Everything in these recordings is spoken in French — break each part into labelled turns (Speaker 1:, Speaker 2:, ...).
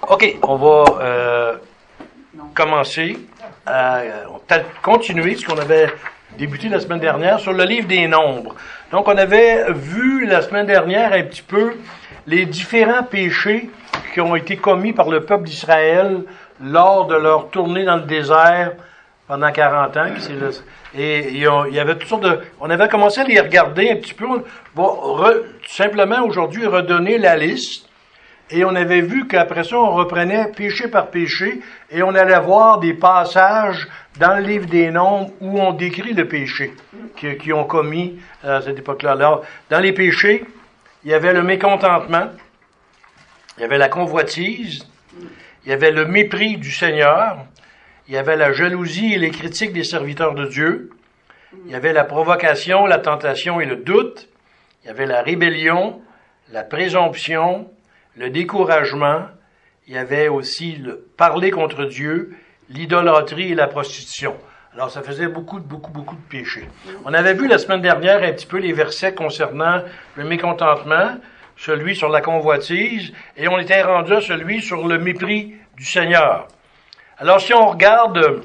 Speaker 1: OK, on va commencer à continuer ce qu'on avait débuté la semaine dernière sur le livre des Nombres. Donc, on avait vu la semaine dernière un petit peu les différents péchés qui ont été commis par le peuple d'Israël lors de leur tournée dans le désert pendant 40 ans. Et il y avait toutes sortes de... On avait commencé à les regarder un petit peu. On va simplement aujourd'hui redonner la liste. Et on avait vu qu'après ça, on reprenait péché par péché et on allait voir des passages dans le livre des Nombres où on décrit le péché qu'ils ont commis à cette époque-là. Alors, dans les péchés, il y avait le mécontentement, il y avait la convoitise, il y avait le mépris du Seigneur, il y avait la jalousie et les critiques des serviteurs de Dieu, il y avait la provocation, la tentation et le doute, il y avait la rébellion, la présomption, le découragement, il y avait aussi le parler contre Dieu, l'idolâtrie et la prostitution. Alors, ça faisait beaucoup de péchés. On avait vu la semaine dernière un petit peu les versets concernant le mécontentement, celui sur la convoitise, et on était rendu à celui sur le mépris du Seigneur. Alors, si on regarde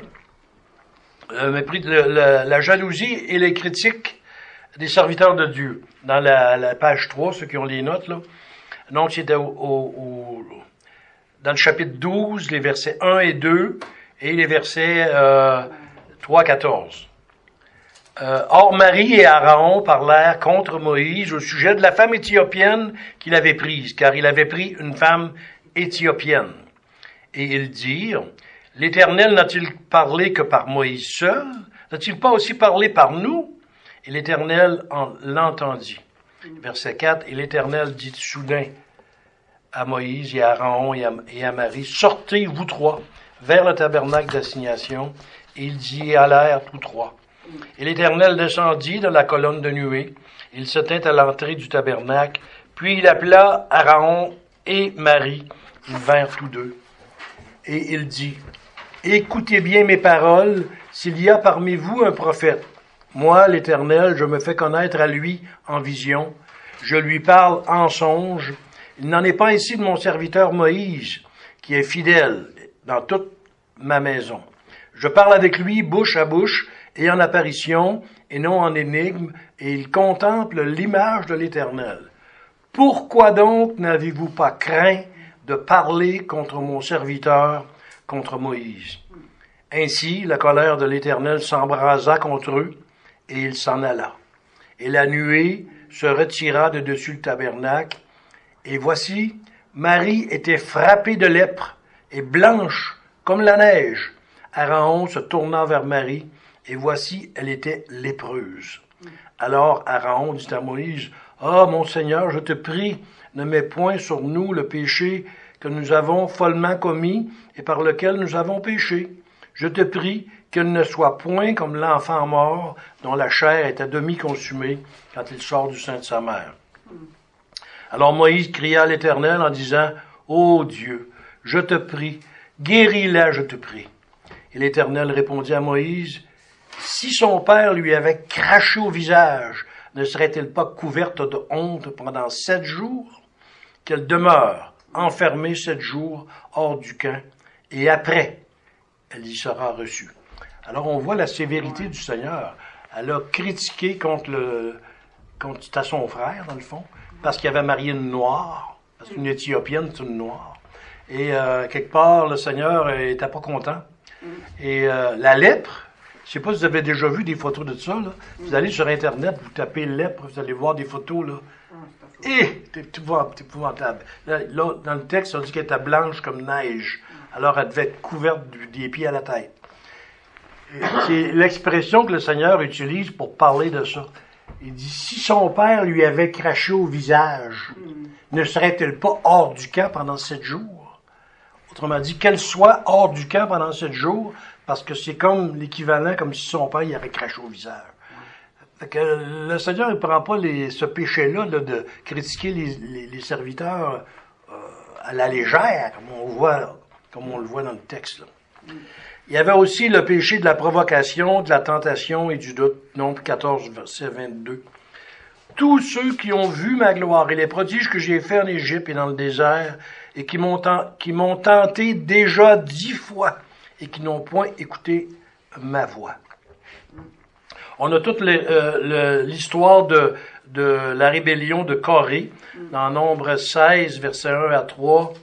Speaker 1: la jalousie et les critiques des serviteurs de Dieu, dans la page 3, ceux qui ont les notes, là, donc, c'était dans le chapitre 12, les versets 1 et 2, et les versets 3 à 14. Or, Marie et Aaron parlèrent contre Moïse au sujet de la femme éthiopienne qu'il avait prise, car il avait pris une femme éthiopienne. Et ils dirent, l'Éternel n'a-t-il parlé que par Moïse seul? N'a-t-il pas aussi parlé par nous? Et l'Éternel l'entendit. Verset 4, et l'Éternel dit soudain à Moïse et à Aaron et à Marie, sortez, vous trois, vers le tabernacle d'assignation. Et ils y allèrent tous trois. Et l'Éternel descendit de la colonne de nuée. Il se tint à l'entrée du tabernacle. Puis il appela Aaron et Marie. Ils vinrent tous deux. Et il dit, écoutez bien mes paroles, s'il y a parmi vous un prophète. Moi, l'Éternel, je me fais connaître à lui en vision. Je lui parle en songe. Il n'en est pas ainsi de mon serviteur Moïse, qui est fidèle dans toute ma maison. Je parle avec lui bouche à bouche et en apparition et non en énigme, et il contemple l'image de l'Éternel. Pourquoi donc n'avez-vous pas craint de parler contre mon serviteur, contre Moïse? Ainsi, la colère de l'Éternel s'embrasa contre eux, et il s'en alla. Et la nuée se retira de dessus le tabernacle. Et voici, Marie était frappée de lèpre et blanche comme la neige. Aaron se tourna vers Marie, et voici, elle était lépreuse. Alors Aaron dit à Moïse, « Ah, mon Seigneur, je te prie, ne mets point sur nous le péché que nous avons follement commis et par lequel nous avons péché. Je te prie qu'il ne soit point comme l'enfant mort dont la chair est à demi consumée quand il sort du sein de sa mère. » Alors Moïse cria à l'Éternel en disant, « Ô Dieu, je te prie, guéris-la, je te prie. » Et l'Éternel répondit à Moïse, « Si son père lui avait craché au visage, ne serait-elle pas couverte de honte pendant 7 jours? Qu'elle demeure enfermée 7 jours hors du camp, et après, elle y sera reçue. » Alors on voit la sévérité du Seigneur. Elle a critiqué contre c'était son frère, dans le fond, parce qu'il avait marié une noire, parce qu'une Éthiopienne, c'est une noire. Et quelque part, le Seigneur était pas content. Et la lèpre, je sais pas si vous avez déjà vu des photos de ça, là. Vous allez sur Internet, vous tapez lèpre, vous allez voir des photos, là. Et c'est épouvantable. Là, dans le texte, on dit qu'elle était blanche comme neige. Alors, elle devait être couverte des pieds à la tête. C'est l'expression que le Seigneur utilise pour parler de ça. Il dit, si son père lui avait craché au visage, ne serait-elle pas hors du camp pendant 7 jours? Autrement dit, qu'elle soit hors du camp pendant 7 jours, parce que c'est comme l'équivalent, comme si son père y avait craché au visage. Fait que le Seigneur ne prend pas ce péché-là là, de critiquer les serviteurs à la légère, comme on le voit dans le texte. Là. Il y avait aussi le péché de la provocation, de la tentation et du doute. Nombre 14, verset 22. tous ceux qui ont vu ma gloire et les prodiges que j'ai faits en Égypte et dans le désert, et qui m'ont tenté déjà 10 fois, et qui n'ont point écouté ma voix. On a toute l'histoire de la rébellion de Corée, dans Nombre 16, versets 1 à 3,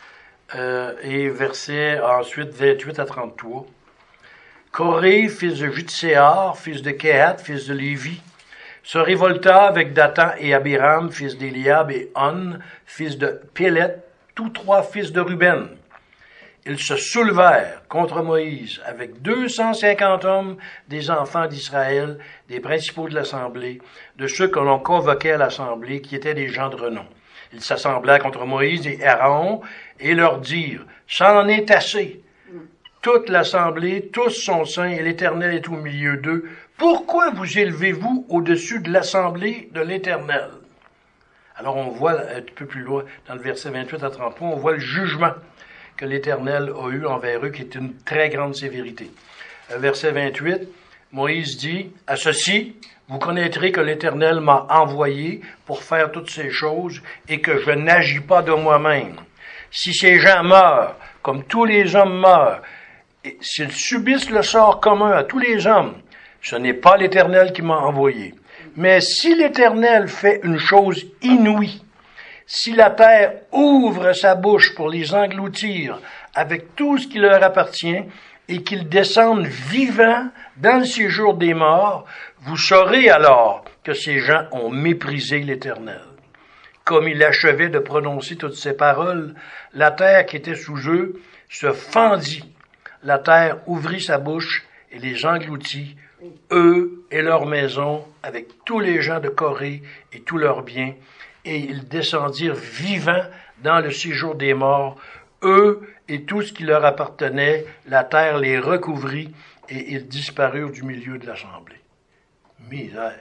Speaker 1: et versets ensuite 28 à 33. Corée, fils de Jutséar, fils de Kehat, fils de Lévi, se révolta avec Dathan et Abiram, fils d'Éliab, et On, fils de Pélet, tous 3 fils de Ruben. Ils se soulevèrent contre Moïse avec 250 hommes des enfants d'Israël, des principaux de l'Assemblée, de ceux que l'on convoquait à l'Assemblée, qui étaient des gens de renom. Ils s'assemblèrent contre Moïse et Aaron et leur dirent, « C'en est assez. Toute l'Assemblée, tous sont saints et l'Éternel est au milieu d'eux. Pourquoi vous élevez-vous au-dessus de l'Assemblée de l'Éternel? » Alors on voit un peu plus loin, dans le verset 28 à 33, on voit le jugement que l'Éternel a eu envers eux, qui est une très grande sévérité. Verset 28, Moïse dit, « À ceci, vous connaîtrez que l'Éternel m'a envoyé pour faire toutes ces choses et que je n'agis pas de moi-même. Si ces gens meurent, comme tous les hommes meurent, et s'ils subissent le sort commun à tous les hommes, ce n'est pas l'Éternel qui m'a envoyé. Mais si l'Éternel fait une chose inouïe, si la terre ouvre sa bouche pour les engloutir avec tout ce qui leur appartient, et qu'ils descendent vivants dans le séjour des morts, vous saurez alors que ces gens ont méprisé l'Éternel. » Comme il achevait de prononcer toutes ces paroles, la terre qui était sous eux se fendit. La terre ouvrit sa bouche et les engloutit, eux et leurs maisons, avec tous les gens de Corée et tous leurs biens, et ils descendirent vivants dans le séjour des morts, eux et tout ce qui leur appartenait, la terre les recouvrit, et ils disparurent du milieu de l'assemblée. Misère.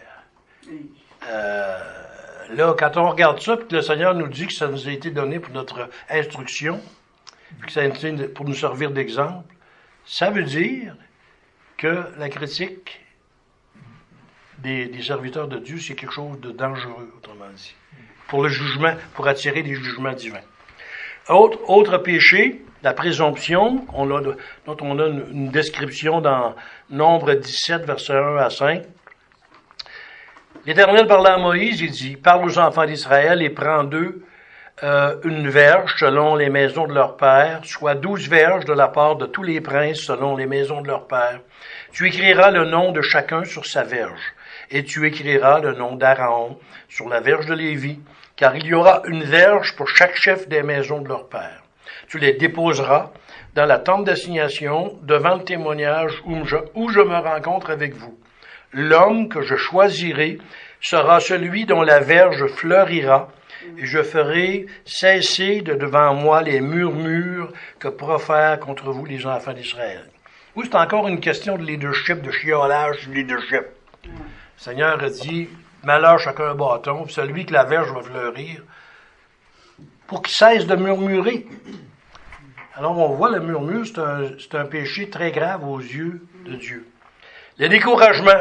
Speaker 1: Là, quand on regarde ça, puis que le Seigneur nous dit que ça nous a été donné pour notre instruction, puis que ça a été pour nous servir d'exemple, ça veut dire que la critique des serviteurs de Dieu, c'est quelque chose de dangereux, autrement dit, pour le jugement, pour attirer des jugements divins. Autre péché, la présomption, dont on a une description dans Nombre 17, versets 1 à 5. L'Éternel parla à Moïse, il dit, « Parle aux enfants d'Israël et prends d'eux une verge selon les maisons de leur père, soit 12 verges de la part de tous les princes selon les maisons de leur père. Tu écriras le nom de chacun sur sa verge, et tu écriras le nom d'Aaron sur la verge de Lévi, car il y aura une verge pour chaque chef des maisons de leur père. Tu les déposeras dans la tente d'assignation devant le témoignage où je me rencontre avec vous. L'homme que je choisirai sera celui dont la verge fleurira, et je ferai cesser de devant moi les murmures que profèrent contre vous les enfants d'Israël. » Oui, c'est encore une question de leadership, de chiolage, de leadership. Le Seigneur a dit, malheur chacun un bâton, puis celui que la verge va fleurir, pour qu'il cesse de murmurer. Alors on voit le murmure, c'est un péché très grave aux yeux de Dieu. Le découragement.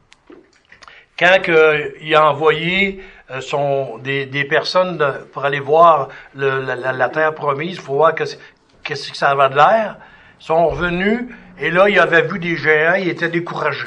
Speaker 1: Quand il a envoyé des personnes pour aller voir la terre promise, il faut voir qu'est-ce que ça avait de l'air, ils sont revenus, et là, ils avaient vu des géants, ils étaient découragés.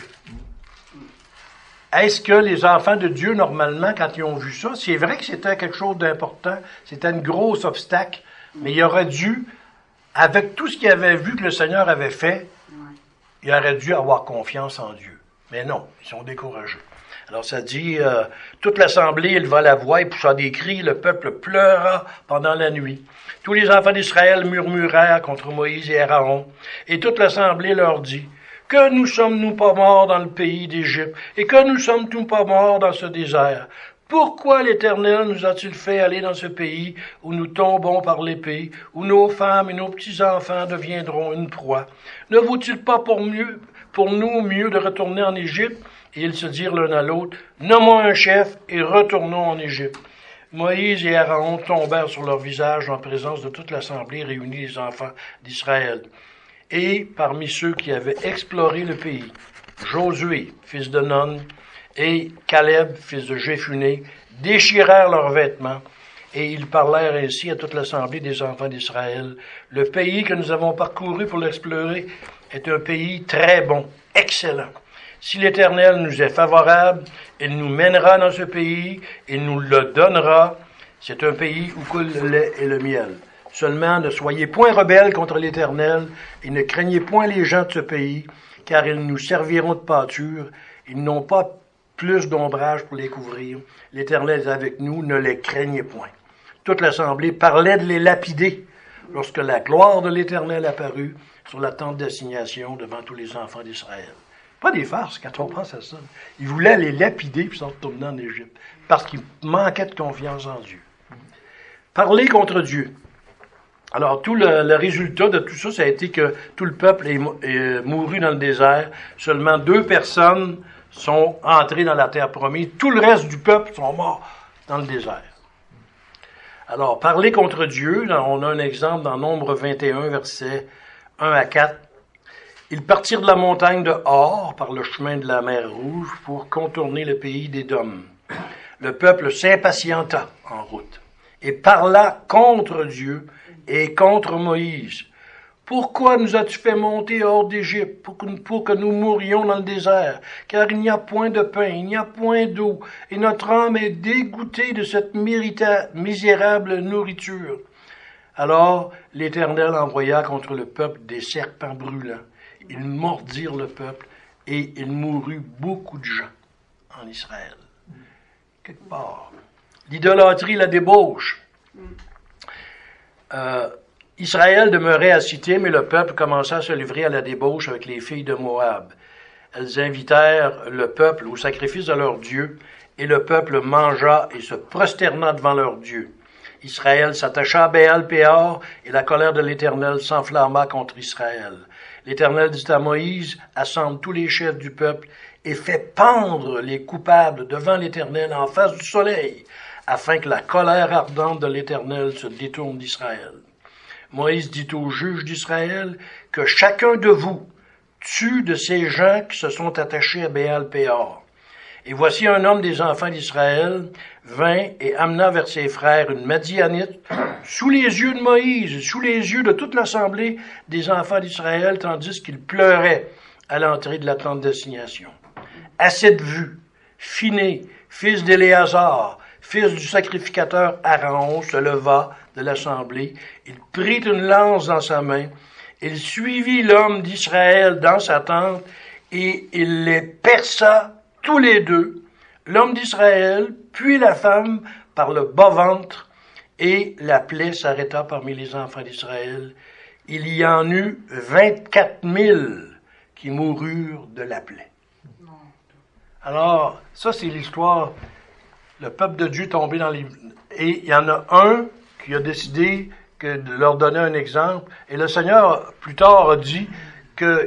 Speaker 1: Est-ce que les enfants de Dieu, normalement, quand ils ont vu ça, c'est vrai que c'était quelque chose d'important, c'était un gros obstacle, mais il aurait dû, avec tout ce qu'ils avaient vu que le Seigneur avait fait, il aurait dû avoir confiance en Dieu. Mais non, ils sont découragés. Alors ça dit, toute l'assemblée éleva la voix et poussa des cris, le peuple pleura pendant la nuit. Tous les enfants d'Israël murmurèrent contre Moïse et Aaron, et toute l'assemblée leur dit, « Que nous sommes-nous pas morts dans le pays d'Égypte, et que nous sommes-nous pas morts dans ce désert? Pourquoi l'Éternel nous a-t-il fait aller dans ce pays où nous tombons par l'épée, où nos femmes et nos petits-enfants deviendront une proie? Ne vaut-il pas pour nous mieux de retourner en Égypte? » Et ils se dirent l'un à l'autre, « Nommons un chef et retournons en Égypte. » Moïse et Aaron tombèrent sur leur visage en présence de toute l'assemblée réunie des enfants d'Israël. Et parmi ceux qui avaient exploré le pays, Josué, fils de Nun, et Caleb, fils de Jéphuné, déchirèrent leurs vêtements, et ils parlèrent ainsi à toute l'assemblée des enfants d'Israël. Le pays que nous avons parcouru pour l'explorer est un pays très bon, excellent. Si l'Éternel nous est favorable, il nous mènera dans ce pays, il nous le donnera. C'est un pays où coule le lait et le miel. Seulement, ne soyez point rebelles contre l'Éternel, et ne craignez point les gens de ce pays, car ils nous serviront de pâture. Ils n'ont pas plus d'ombrage pour les couvrir. L'Éternel est avec nous, ne les craignez point. Toute l'assemblée parlait de les lapider lorsque la gloire de l'Éternel apparut sur la tente d'assignation devant tous les enfants d'Israël. Pas des farces quand on pense à ça. Ils voulaient les lapider puis s'en retourner en Égypte parce qu'ils manquaient de confiance en Dieu. Parler contre Dieu. Alors, tout le résultat de tout ça, ça a été que tout le peuple est mouru dans le désert. Seulement 2 personnes sont entrées dans la terre promise. Tout le reste du peuple sont morts dans le désert. Alors, parler contre Dieu, on a un exemple dans Nombre 21, versets 1 à 4. Ils partirent de la montagne de Hor par le chemin de la mer Rouge pour contourner le pays d'Édom. Le peuple s'impatienta en route et parla contre Dieu et contre Moïse. Pourquoi nous as-tu fait monter hors d'Égypte pour que nous mourions dans le désert? Car il n'y a point de pain, il n'y a point d'eau, et notre âme est dégoûtée de cette misérable nourriture. Alors l'Éternel envoya contre le peuple des serpents brûlants. Ils mordirent le peuple, et il mourut beaucoup de gens en Israël. Quelque part. L'idolâtrie, la débauche. Israël demeurait à Sittim et le peuple commença à se livrer à la débauche avec les filles de Moab. Elles invitèrent le peuple au sacrifice de leur Dieu, et le peuple mangea et se prosterna devant leur Dieu. Israël s'attacha à Baal-Péor, et la colère de l'Éternel s'enflamma contre Israël. L'Éternel dit à Moïse, assemble tous les chefs du peuple, et fais pendre les coupables devant l'Éternel en face du soleil, afin que la colère ardente de l'Éternel se détourne d'Israël. Moïse dit aux juges d'Israël que chacun de vous tue de ces gens qui se sont attachés à Baal-Péor. Et voici un homme des enfants d'Israël vint et amena vers ses frères une Madianite sous les yeux de Moïse, sous les yeux de toute l'assemblée des enfants d'Israël, tandis qu'ils pleuraient à l'entrée de la tente d'assignation. À cette vue, Phiné, fils d'Éléazar, fils du sacrificateur Aaron, se leva de l'assemblée. Il prit une lance dans sa main. Il suivit l'homme d'Israël dans sa tente et il les perça tous les deux, l'homme d'Israël, puis la femme, par le bas-ventre, et la plaie s'arrêta parmi les enfants d'Israël. Il y en eut 24 000 qui moururent de la plaie. Alors, ça c'est l'histoire. Le peuple de Dieu tombé dans les... Et il y en a un qui a décidé de leur donner un exemple. Et le Seigneur, plus tard, a dit que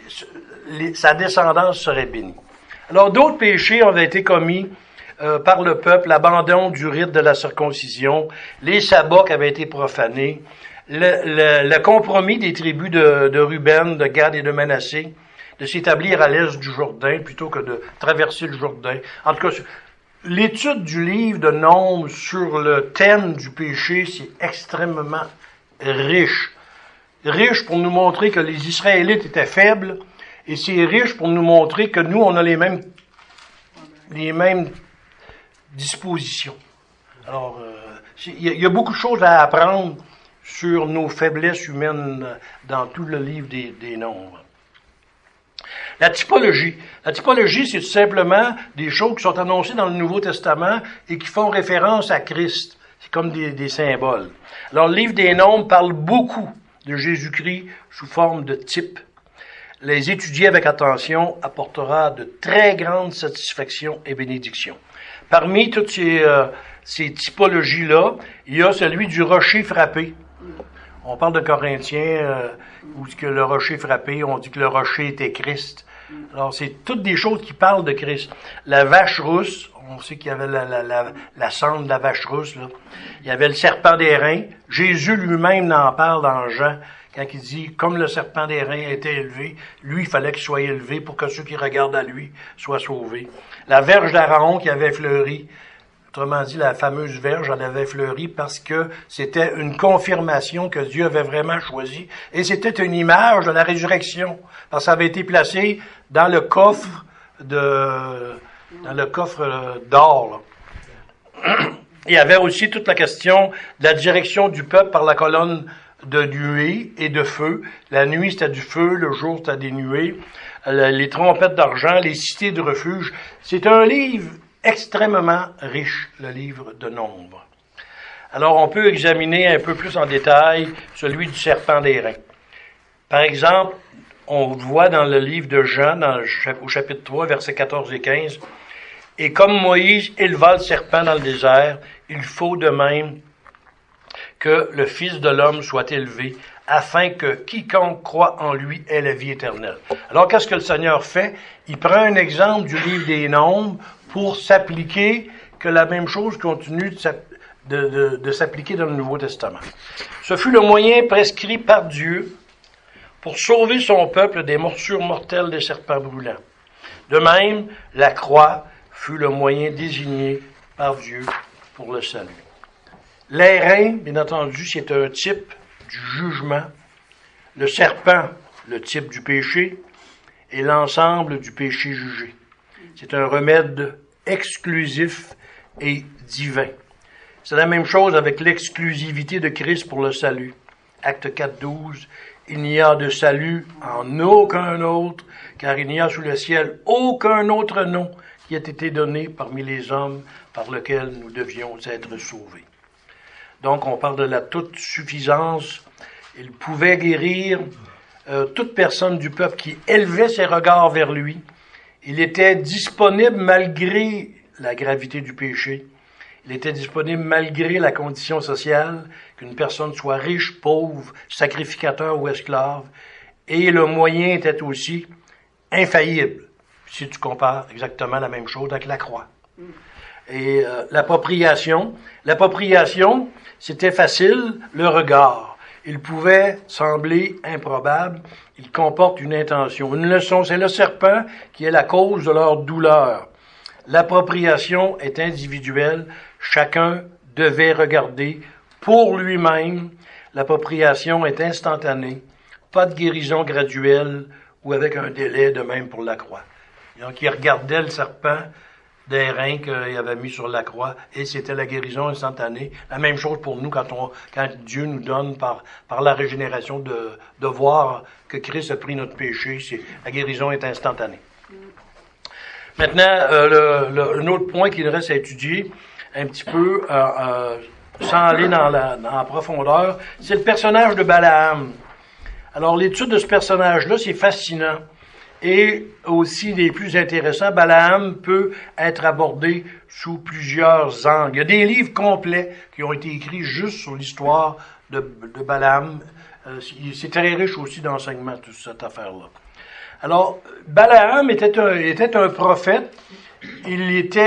Speaker 1: sa descendance serait bénie. Alors, d'autres péchés avaient été commis par le peuple, l'abandon du rite de la circoncision, les sabbats qui avaient été profanés, le compromis des tribus de Ruben, de Gad et de Manassé, de s'établir à l'est du Jourdain plutôt que de traverser le Jourdain. En tout cas, l'étude du livre de Nombres sur le thème du péché, c'est extrêmement riche. Riche pour nous montrer que les Israélites étaient faibles, et c'est riche pour nous montrer que nous, on a les mêmes dispositions. Alors, il y a beaucoup de choses à apprendre sur nos faiblesses humaines dans tout le livre des Nombres. La typologie. La typologie, c'est tout simplement des choses qui sont annoncées dans le Nouveau Testament et qui font référence à Christ. C'est comme des symboles. Alors, le livre des Nombres parle beaucoup de Jésus-Christ sous forme de type. Les étudier avec attention apportera de très grandes satisfactions et bénédictions. Parmi toutes ces typologies-là, il y a celui du rocher frappé. On parle de Corinthiens, où que le rocher frappé, on dit que le rocher était Christ. Alors, c'est toutes des choses qui parlent de Christ. La vache rousse, on sait qu'il y avait la cendre de la vache rousse, là. Il y avait le serpent d'airain. Jésus lui-même en parle dans Jean, quand il dit « Comme le serpent des reins était élevé, lui, il fallait qu'il soit élevé pour que ceux qui regardent à lui soient sauvés. » La verge d'Aaron qui avait fleuri, autrement dit, la fameuse verge, elle avait fleuri parce que c'était une confirmation que Dieu avait vraiment choisi. Et c'était une image de la résurrection, parce que ça avait été placé dans le coffre d'or, là. Il y avait aussi toute la question de la direction du peuple par la colonne de nuée et de feu. La nuit, c'était du feu, le jour, c'était des nuées. Les trompettes d'argent, les cités de refuge. C'est un livre extrêmement riche, le livre de Nombres. Alors, on peut examiner un peu plus en détail celui du serpent des reins. Par exemple, on voit dans le livre de Jean, au chapitre 3, versets 14 et 15, « Et comme Moïse éleva le serpent dans le désert, il faut de même que le Fils de l'homme soit élevé, afin que quiconque croit en lui ait la vie éternelle. » Alors, qu'est-ce que le Seigneur fait? Il prend un exemple du livre des Nombres pour s'appliquer, que la même chose continue de s'appliquer dans le Nouveau Testament. Ce fut le moyen prescrit par Dieu pour sauver son peuple des morsures mortelles des serpents brûlants. De même, la croix fut le moyen désigné par Dieu pour le salut. Les reins, bien entendu, c'est un type du jugement. Le serpent, le type du péché, et l'ensemble du péché jugé. C'est un remède exclusif et divin. C'est la même chose avec l'exclusivité de Christ pour le salut. Acte 4, 12. Il n'y a de salut en aucun autre, car il n'y a sous le ciel aucun autre nom qui ait été donné parmi les hommes par lequel nous devions être sauvés. Donc, on parle de la toute suffisance. Il pouvait guérir toute personne du peuple qui élevait ses regards vers lui. Il était disponible malgré la gravité du péché. Il était disponible malgré la condition sociale, qu'une personne soit riche, pauvre, sacrificateur ou esclave. Et le moyen était aussi infaillible, si tu compares exactement la même chose avec la croix. Et l'appropriation, c'était facile, le regard. Il pouvait sembler improbable, il comporte une intention. Une leçon, c'est le serpent qui est la cause de leur douleur. L'appropriation est individuelle, chacun devait regarder pour lui-même. L'appropriation est instantanée, pas de guérison graduelle ou avec un délai, de même pour la croix. Donc, il regardait le serpent des reins qu'il avait mis sur la croix, et c'était la guérison instantanée. La même chose pour nous quand Dieu nous donne par la régénération de voir que Christ a pris notre péché, la guérison est instantanée. Maintenant, un autre point qu'il reste à étudier, un petit peu, sans aller dans la profondeur, c'est le personnage de Balaam. Alors, l'étude de ce personnage-là, c'est fascinant. Et aussi, les plus intéressants, Balaam peut être abordé sous plusieurs angles. Il y a des livres complets qui ont été écrits juste sur l'histoire de Balaam. C'est très riche aussi d'enseignements, toute cette affaire-là. Alors, Balaam était un prophète. Il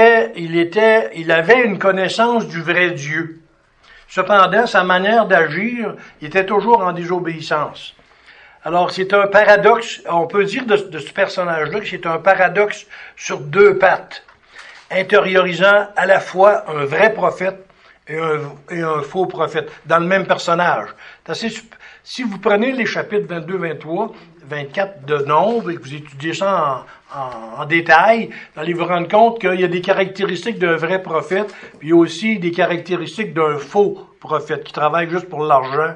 Speaker 1: avait une connaissance du vrai Dieu. Cependant, sa manière d'agir, il était toujours en désobéissance. Alors, c'est un paradoxe, on peut dire de ce personnage-là que c'est un paradoxe sur deux pattes, intériorisant à la fois un vrai prophète et un faux prophète, dans le même personnage. Si vous prenez les chapitres 22, 23, 24 de Nombres et que vous étudiez ça en détail, vous allez vous rendre compte qu'il y a des caractéristiques d'un vrai prophète, puis il y a aussi des caractéristiques d'un faux prophète qui travaille juste pour l'argent.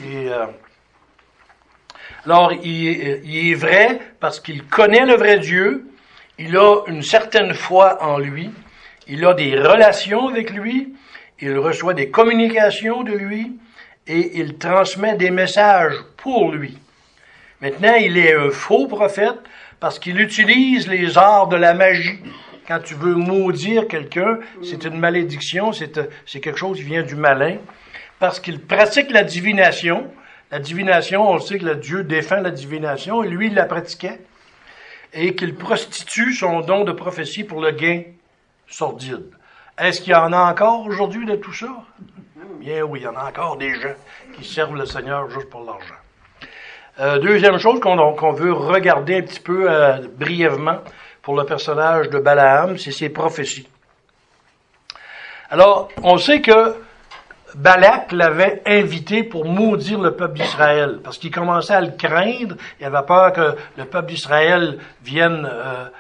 Speaker 1: Alors, il est vrai parce qu'il connaît le vrai Dieu, il a une certaine foi en lui, il a des relations avec lui, il reçoit des communications de lui et il transmet des messages pour lui. Maintenant, il est un faux prophète parce qu'il utilise les arts de la magie. Quand tu veux maudire quelqu'un, c'est une malédiction, c'est quelque chose qui vient du malin, parce qu'il pratique la divination. La divination, on sait que Dieu défend la divination, et lui, il la pratiquait, et qu'il prostitue son don de prophétie pour le gain sordide. Est-ce qu'il y en a encore aujourd'hui de tout ça? Bien oui, il y en a encore des gens qui servent le Seigneur juste pour l'argent. Deuxième chose qu'on veut regarder un petit peu brièvement pour le personnage de Balaam, c'est ses prophéties. Alors, on sait que Balak l'avait invité pour maudire le peuple d'Israël, parce qu'il commençait à le craindre, il avait peur que le peuple d'Israël vienne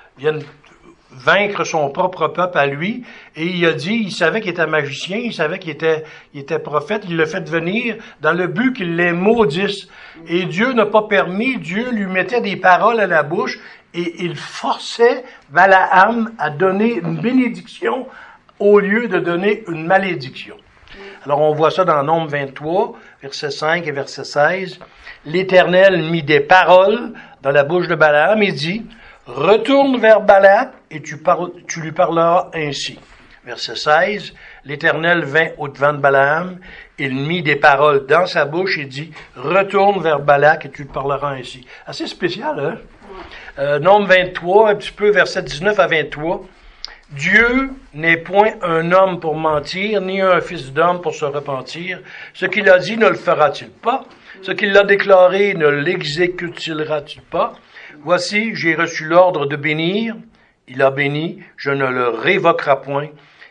Speaker 1: vaincre son propre peuple à lui, et il savait qu'il était magicien, il savait qu'il était prophète, il l'a fait venir dans le but qu'il les maudisse. Et Dieu n'a pas permis, Dieu lui mettait des paroles à la bouche, et il forçait Balaam à donner une bénédiction au lieu de donner une malédiction. Alors on voit ça dans Nombre 23, versets 5 et verset 16. L'Éternel mit des paroles dans la bouche de Balaam et dit, « Retourne vers Balak et tu lui parleras ainsi. » Verset 16. L'Éternel vint au-devant de Balaam, il mit des paroles dans sa bouche et dit, « Retourne vers Balak et tu lui parleras ainsi. » Assez spécial, hein? Nombre 23, un petit peu, verset 19 à 23. Dieu n'est point un homme pour mentir, ni un fils d'homme pour se repentir. Ce qu'il a dit ne le fera-t-il pas? Ce qu'il a déclaré ne l'exécute-t-il pas? Voici, j'ai reçu l'ordre de bénir. Il a béni, je ne le révoquerai point.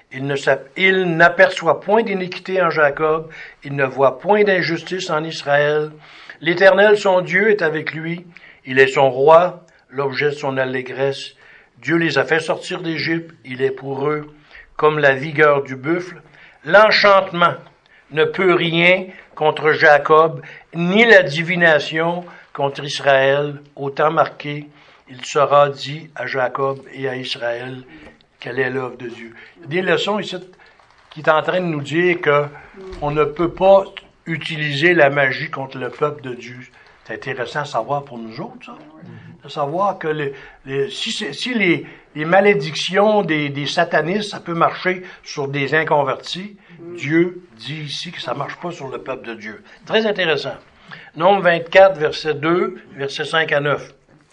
Speaker 1: Il n'aperçoit point d'iniquité en Jacob. Il ne voit point d'injustice en Israël. L'Éternel, son Dieu, est avec lui. Il est son roi, l'objet de son allégresse. Dieu les a fait sortir d'Égypte, il est pour eux comme la vigueur du buffle. L'enchantement ne peut rien contre Jacob, ni la divination contre Israël. Au temps marqué, il sera dit à Jacob et à Israël quelle est l'œuvre de Dieu. Il y a des leçons ici qui est en train de nous dire qu'on ne peut pas utiliser la magie contre le peuple de Dieu. C'est intéressant à savoir pour nous autres, ça. De savoir que si les malédictions des satanistes, ça peut marcher sur des inconvertis, Dieu dit ici que ça marche pas sur le peuple de Dieu. Très intéressant. Nombre 24, verset 2, verset 5 à 9.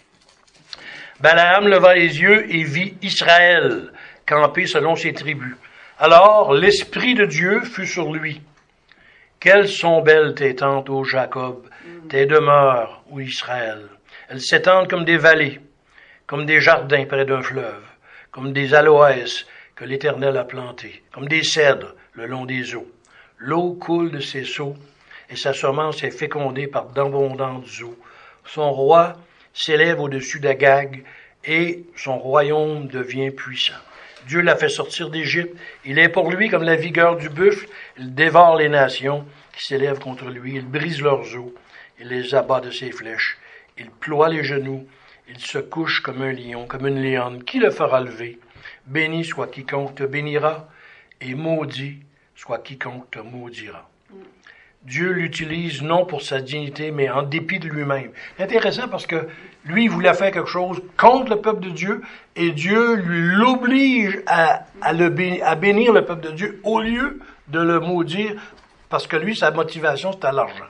Speaker 1: Balaam leva les yeux et vit Israël camper selon ses tribus. Alors l'Esprit de Dieu fut sur lui. Quelles sont belles tes tentes, ô Jacob, tes demeures, ô Israël. Elles s'étendent comme des vallées, comme des jardins près d'un fleuve, comme des aloès que l'Éternel a plantés, comme des cèdres le long des eaux. L'eau coule de ses seaux, et sa semence est fécondée par d'abondantes eaux. Son roi s'élève au-dessus d'Agag, et son royaume devient puissant. Dieu l'a fait sortir d'Égypte. Il est pour lui comme la vigueur du buffle. Il dévore les nations qui s'élèvent contre lui. Il brise leurs os. Il les abat de ses flèches. Il ploie les genoux. Il se couche comme un lion, comme une lionne. Qui le fera lever? Béni soit quiconque te bénira, et maudit soit quiconque te maudira. Dieu l'utilise non pour sa dignité, mais en dépit de lui-même. C'est intéressant parce que lui, il voulait faire quelque chose contre le peuple de Dieu, et Dieu l'oblige à bénir le peuple de Dieu au lieu de le maudire, parce que lui, sa motivation, c'était l'argent.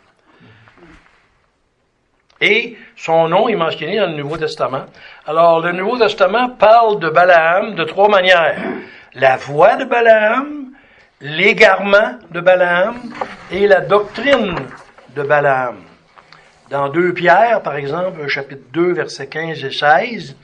Speaker 1: Et son nom est mentionné dans le Nouveau Testament. Alors, le Nouveau Testament parle de Balaam de trois manières. La voix de Balaam, l'égarement de Balaam et la doctrine de Balaam. Dans 2 Pierre, par exemple, chapitre 2, versets 15 et 16,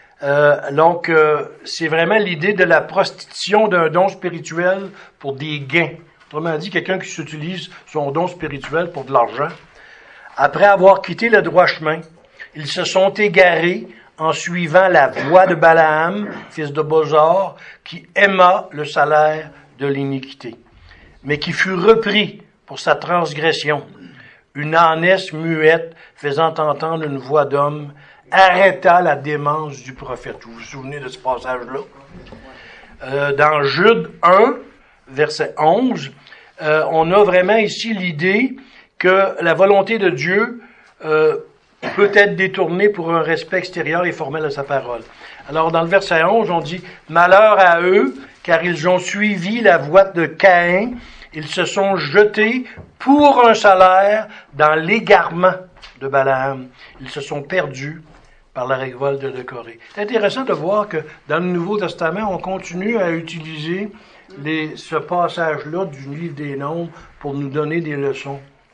Speaker 1: c'est vraiment l'idée de la prostitution d'un don spirituel pour des gains. Autrement dit, quelqu'un qui s'utilise son don spirituel pour de l'argent. Après avoir quitté le droit chemin, ils se sont égarés en suivant la voie de Balaam, fils de Bosor, qui aima le salaire de l'iniquité, mais qui fut repris pour sa transgression. Une ânesse muette, faisant entendre une voix d'homme, arrêta la démence du prophète. Vous vous souvenez de ce passage-là? Dans Jude 1, verset 11, on a vraiment ici l'idée que la volonté de Dieu peut être détournée pour un respect extérieur et formel à sa parole. Alors, dans le verset 11, on dit « Malheur à eux, car ils ont suivi la voie de Caïn, ils se sont jetés pour un salaire dans l'égarement de Balaam. Ils se sont perdus par la révolte de Corée. » C'est intéressant de voir que dans le Nouveau Testament, on continue à utiliser ce passage-là du livre des Nombres pour nous donner des leçons.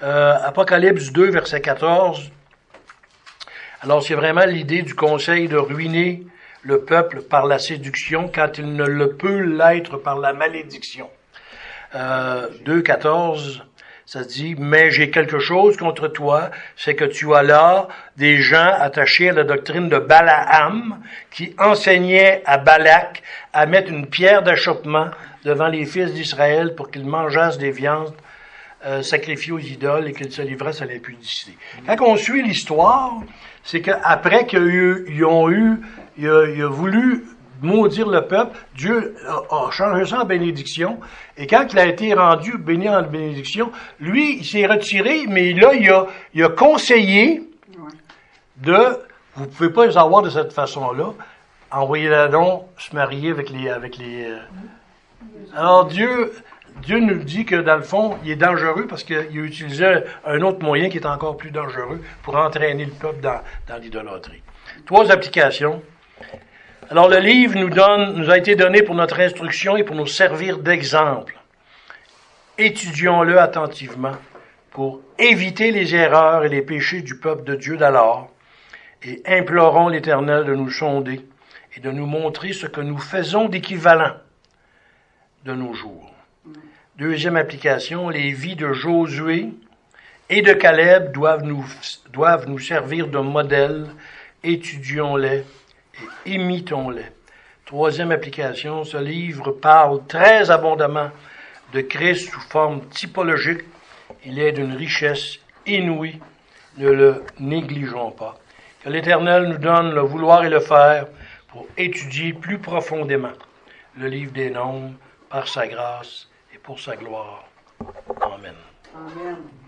Speaker 1: Apocalypse 2, verset 14. Alors, c'est vraiment l'idée du conseil de ruiner le peuple par la séduction quand il ne le peut l'être par la malédiction. 2, 14, ça se dit, « Mais j'ai quelque chose contre toi, c'est que tu as là des gens attachés à la doctrine de Balaam qui enseignait à Balak à mettre une pierre d'achoppement devant les fils d'Israël pour qu'ils mangeassent des viandes sacrifiées aux idoles et qu'ils se livrassent à l'impudicité. » Quand on suit l'histoire, c'est qu'après qu'il a voulu maudire le peuple, Dieu a changé ça en bénédiction, et quand il a été rendu béni en bénédiction, lui, il s'est retiré, mais là, il a conseillé vous pouvez pas les avoir de cette façon-là, envoyez-la donc se marier avec les. Alors Dieu nous dit que dans le fond, il est dangereux parce qu'il a utilisé un autre moyen qui est encore plus dangereux pour entraîner le peuple dans l'idolâtrie. 3 applications. Alors le livre nous a été donné pour notre instruction et pour nous servir d'exemple. Étudions-le attentivement pour éviter les erreurs et les péchés du peuple de Dieu d'alors et implorons l'Éternel de nous sonder et de nous montrer ce que nous faisons d'équivalent de nos jours. 2e application, les vies de Josué et de Caleb doivent nous servir de modèle. Étudions-les et imitons-les. 3e application, ce livre parle très abondamment de Christ sous forme typologique. Il est d'une richesse inouïe. Ne le négligeons pas. Que l'Éternel nous donne le vouloir et le faire pour étudier plus profondément le livre des Nombres par sa grâce et pour sa gloire. Amen.
Speaker 2: Amen.